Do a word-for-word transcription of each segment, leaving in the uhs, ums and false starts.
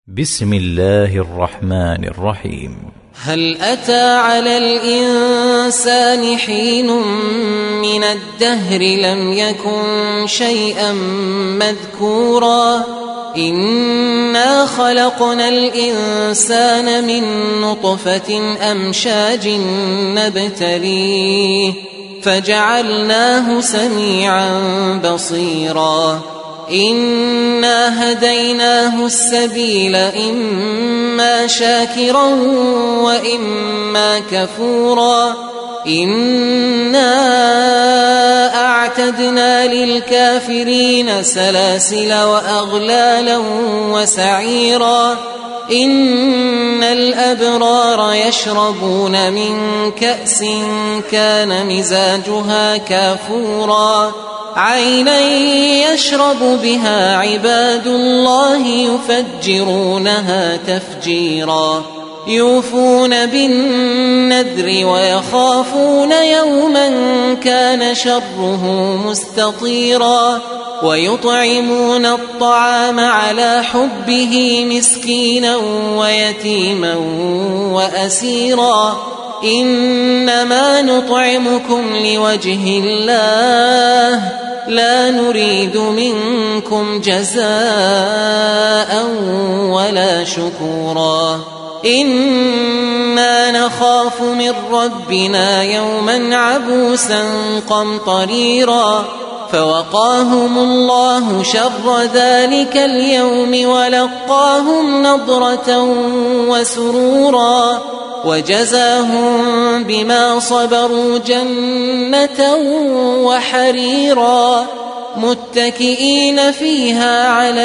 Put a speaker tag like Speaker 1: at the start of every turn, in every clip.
Speaker 1: بسم الله الرحمن الرحيم.
Speaker 2: هل أتى على الإنسان حين من الدهر لم يكن شيئا مذكورا إنا خلقنا الإنسان من نطفة أمشاج نبتليه فجعلناه سميعا بصيرا إنا هديناه السبيل إما شاكرا وإما كفورا إنا أعتدنا للكافرين سلاسل وأغلالا وسعيرا إن الأبرار يشربون من كأس كان مزاجها كافورا عينا يشرب بها عباد الله يفجرونها تفجيرا يوفون بالنذر ويخافون يوما كان شره مستطيرا ويطعمون الطعام على حبه مسكينا ويتيما وأسيرا إنما نطعمكم لوجه الله لا نريد منكم جزاء ولا شكورا إنا نخاف من ربنا يوما عبوسا قمطريرا فوقاهم الله شر ذلك اليوم ولقاهم نضرة وسرورا وجزاهم بما صبروا جنة وحريرا متكئين فيها على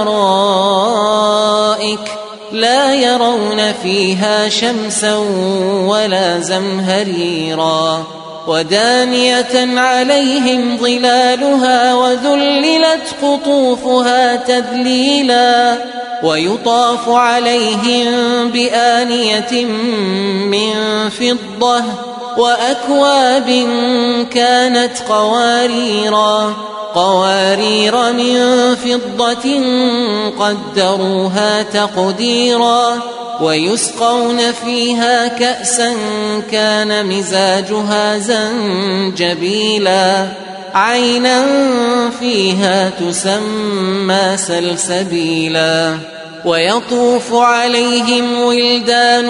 Speaker 2: الأرائك لا يرون فيها شمسا ولا زمهريرا ودانية عليهم ظلالها وذللت قطوفها تذليلا ويطاف عليهم بآنية من فضة وأكواب كانت قواريرا قوارير من فضة قدروها تقديرا ويسقون فيها كأسا كان مزاجها زنجبيلا عينا فيها تسمى سلسبيلا ويطوف عليهم ولدان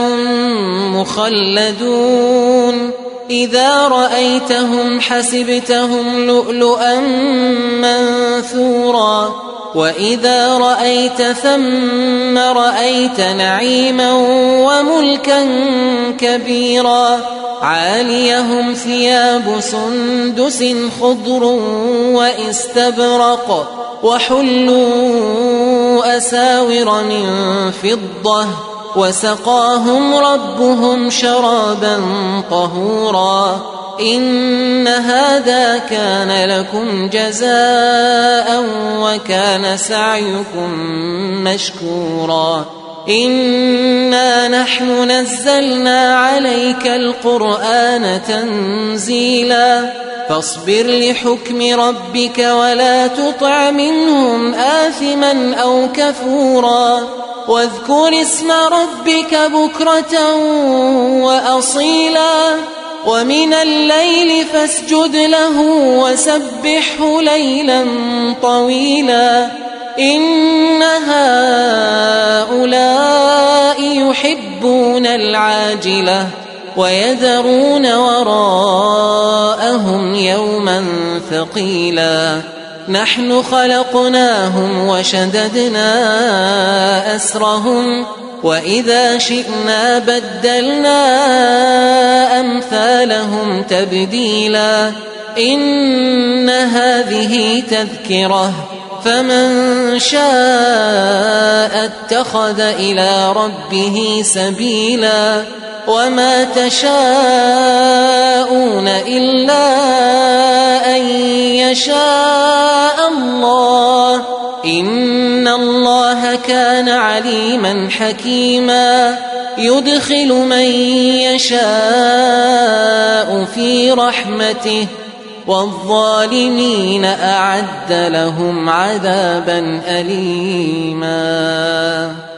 Speaker 2: مخلدون إذا رأيتهم حسبتهم لؤلؤا منثورا وإذا رأيت ثم رأيت نعيما وملكا كبيرا عاليهم ثياب سندس خضر واستبرق وحلوا أساور من فضة وسقاهم ربهم شرابا طهورا إن هذا كان لكم جزاء وكان سعيكم مشكورا إنا نحن نزلنا عليك القرآن تنزيلا فاصبر لحكم ربك ولا تطع منهم آثما أو كفورا واذكر اسم ربك بكرة وأصيلا ومن الليل فاسجد له وسبحه ليلا طويلا إن هؤلاء يحبون العاجلة ويذرون وراءهم يوما ثقيلا نحن خلقناهم وشددنا أسرهم وإذا شئنا بدلنا أمثالهم تبديلا إن هذه تذكرة فمن شاء اتخذ إلى ربه سبيلا وما تشاءون إلا أن يشاء الله إن الله كان عليما حكيما يدخل من يشاء في رحمته والظالمين أعد لهم عذابا أليما.